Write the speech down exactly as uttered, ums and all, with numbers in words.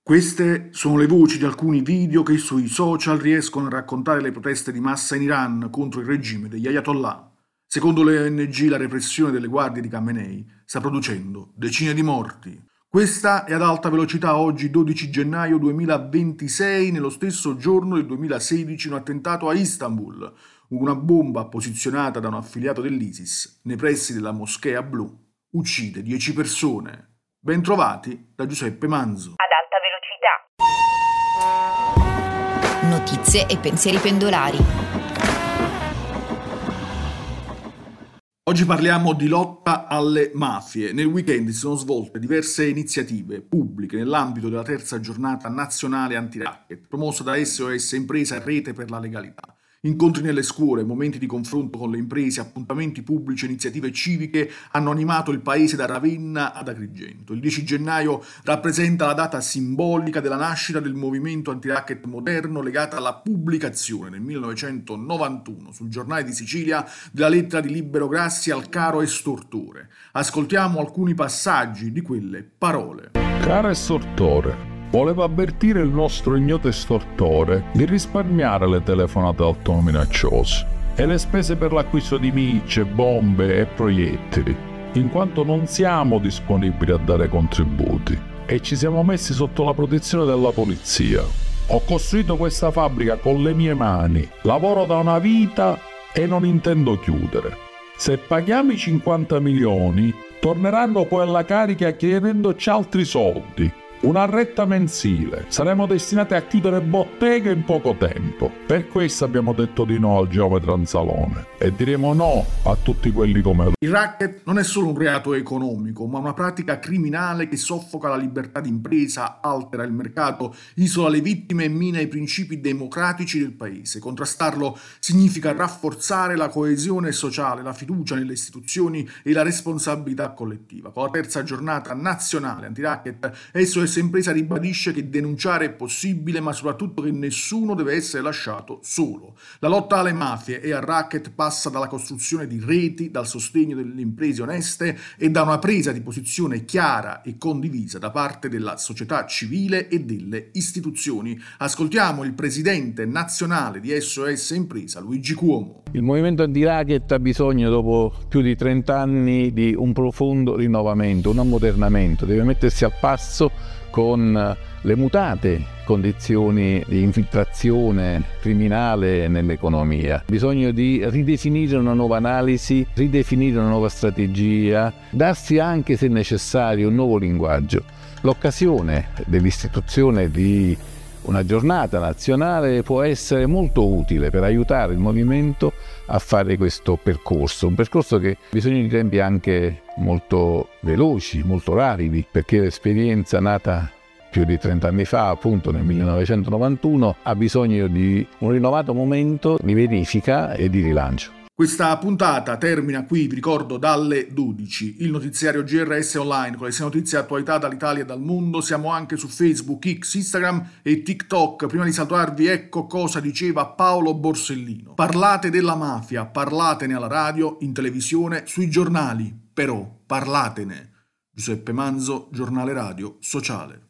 Queste sono le voci di alcuni video che sui social riescono a raccontare le proteste di massa in Iran contro il regime degli Ayatollah. Secondo le O N G, la repressione delle guardie di Khamenei sta producendo decine di morti. Questa è Ad Alta Velocità, oggi dodici gennaio duemilaventisei, nello stesso giorno del duemilasedici un attentato a Istanbul, una bomba posizionata da un affiliato dell'ISIS nei pressi della Moschea Blu uccide dieci persone. Bentrovati da Giuseppe Manzo. Ad Alta Velocità. Notizie e pensieri pendolari. Oggi parliamo di lotta alle mafie. Nel weekend si sono svolte diverse iniziative pubbliche nell'ambito della terza giornata nazionale anti-racket, promossa da S O S Impresa Rete per la Legalità. Incontri nelle scuole, momenti di confronto con le imprese, appuntamenti pubblici e iniziative civiche hanno animato il paese da Ravenna ad Agrigento. Il dieci gennaio rappresenta la data simbolica della nascita del movimento anti-racket moderno, legata alla pubblicazione nel millenovecentonovantuno sul Giornale di Sicilia della lettera di Libero Grassi al caro estortore. Ascoltiamo alcuni passaggi di quelle parole. Caro estortore, volevo avvertire il nostro ignoto estortore di risparmiare le telefonate autominacciose e le spese per l'acquisto di micce, bombe e proiettili, in quanto non siamo disponibili a dare contributi e ci siamo messi sotto la protezione della polizia. Ho costruito questa fabbrica con le mie mani, lavoro da una vita e non intendo chiudere. Se paghiamo i cinquanta milioni, torneranno poi alla carica chiedendoci altri soldi. Una retta mensile. Saremo destinati a chiudere bottega in poco tempo. Per questo abbiamo detto di no al geometra Anzalone e diremo no a tutti quelli come lui. Il racket non è solo un reato economico, ma una pratica criminale che soffoca la libertà di impresa, altera il mercato, isola le vittime e mina i principi democratici del paese. Contrastarlo significa rafforzare la coesione sociale, la fiducia nelle istituzioni e la responsabilità collettiva. Con la terza giornata nazionale anti-racket, S O S Impresa ribadisce che denunciare è possibile, ma soprattutto che nessuno deve essere lasciato solo. La lotta alle mafie e al racket passa dalla costruzione di reti, dal sostegno delle imprese oneste e da una presa di posizione chiara e condivisa da parte della società civile e delle istituzioni. Ascoltiamo il presidente nazionale di S O S Impresa, Luigi Cuomo. Il movimento anti-racket ha bisogno, dopo più di trenta anni, di un profondo rinnovamento, un ammodernamento. Deve mettersi al passo con le mutate condizioni di infiltrazione criminale nell'economia. Bisogno di ridefinire una nuova analisi, ridefinire una nuova strategia, darsi anche, se necessario, un nuovo linguaggio. L'occasione dell'istituzione di una giornata nazionale può essere molto utile per aiutare il movimento a fare questo percorso, un percorso che ha bisogno di tempi anche molto veloci, molto rapidi, perché l'esperienza nata più di trenta anni fa, appunto nel millenovecentonovantuno, ha bisogno di un rinnovato momento di verifica e di rilancio. Questa puntata termina qui, vi ricordo, dalle dodici. Il notiziario G R S Online con le sei notizie e attualità dall'Italia e dal mondo. Siamo anche su Facebook, X, Instagram e TikTok. Prima di salutarvi, ecco cosa diceva Paolo Borsellino. Parlate della mafia, parlatene alla radio, in televisione, sui giornali. Però parlatene. Giuseppe Manzo, Giornale Radio Sociale.